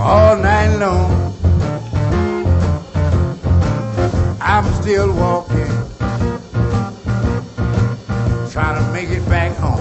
all night long. I'm still walking, trying to make it back home.